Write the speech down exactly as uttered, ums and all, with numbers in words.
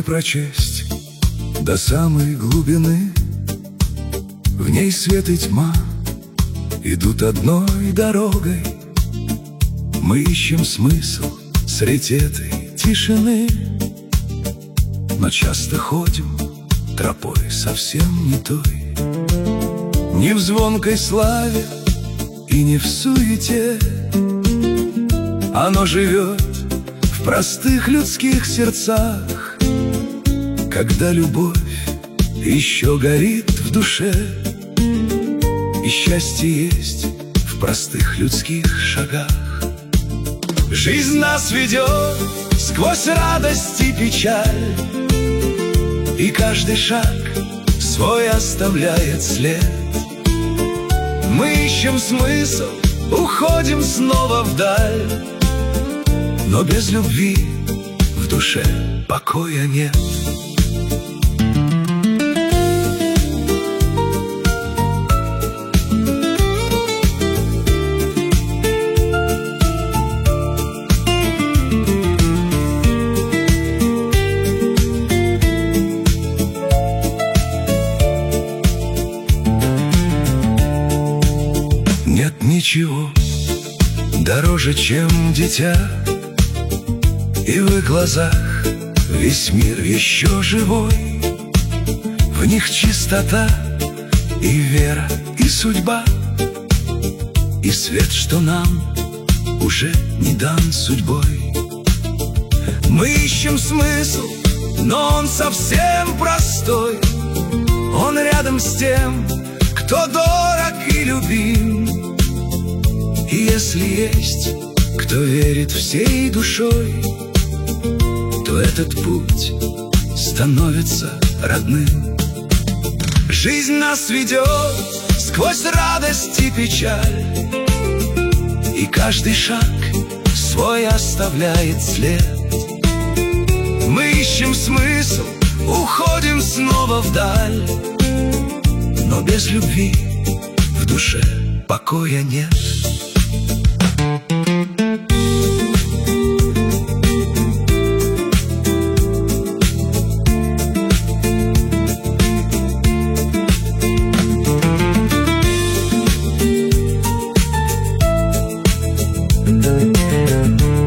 прочесть до самой глубины. В ней свет и тьма идут одной дорогой. Мы ищем смысл средь этой тишины, но часто ходим тропой совсем не той. Не в звонкой славе и не в суете оно живет в простых людских сердцах, когда любовь еще горит в душе, и счастье есть в простых людских шагах. Жизнь нас ведет сквозь радость и печаль, и каждый шаг свой оставляет след. Мы ищем смысл, уходим снова вдаль, но без любви в душе покоя нет. Нет ничего дороже, чем дитя, и в их глазах весь мир еще живой. В них чистота и вера, и судьба, и свет, что нам уже не дан судьбой. Мы ищем смысл, но он совсем простой. Он рядом с тем, кто дорог и любим. И если есть кто верит всей душой, то этот путь становится родным. Жизнь нас ведет сквозь радость и печаль, и каждый шаг свой оставляет след. Мы ищем смысл, уходим снова вдаль, но без любви в душе покоя нет. Да.